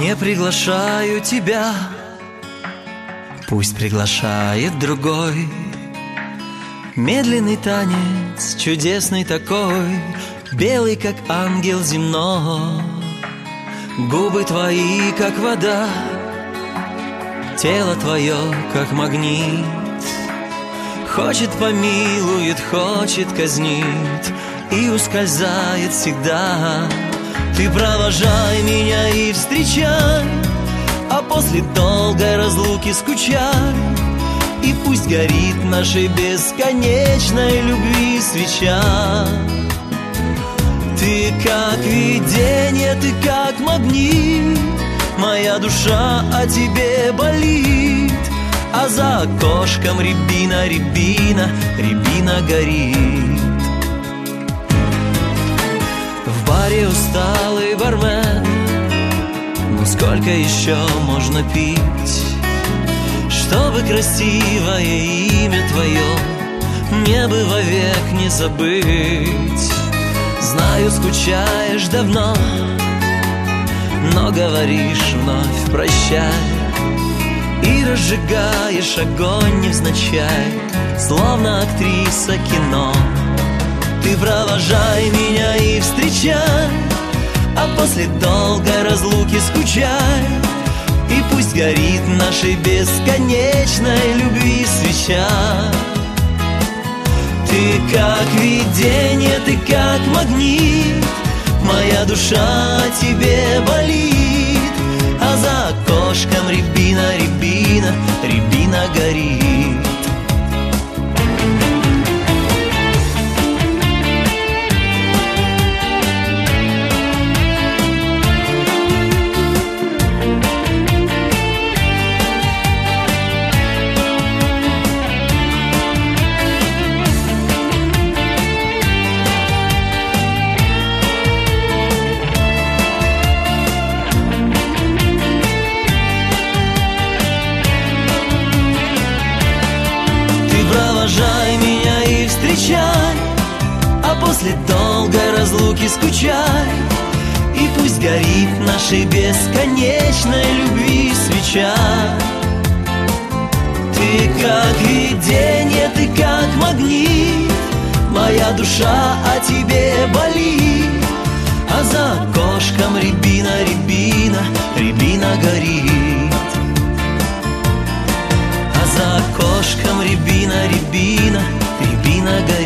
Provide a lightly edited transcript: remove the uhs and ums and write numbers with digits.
Не приглашаю тебя, пусть приглашает другой. Медленный танец, чудесный такой, белый, как ангел земной. Губы твои, как вода, тело твое, как магнит. Хочет помилует, хочет казнит и ускользает всегда. Ты провожай меня и встречай, а после долгой разлуки скучай. И пусть горит нашей бесконечной любви свеча. Ты как видение, ты как магнит, моя душа о тебе болит. А за окошком рябина, рябина, рябина горит. В баре усталый бармен, ну сколько еще можно пить, чтобы красивое имя твое небо вовек не забыть. Знаю, скучаешь давно, но говоришь вновь прощай. И разжигаешь огонь невзначай, словно актриса кино. Ты провожай меня и встречай, а после долгой разлуки скучай. И пусть горит нашей бесконечной любви свеча. Ты как видение, ты как магнит, моя душа о тебе болит. А за окошком рябина, рябина, рябина горит. Провожай меня и встречай, а после долгой разлуки скучай. И пусть горит нашей бесконечной любви свеча. Ты как видение, ты как магнит, моя душа о тебе болит. А за окошком рябина, рябина, рябина горит. За окошком рябина, рябина, рябина горит.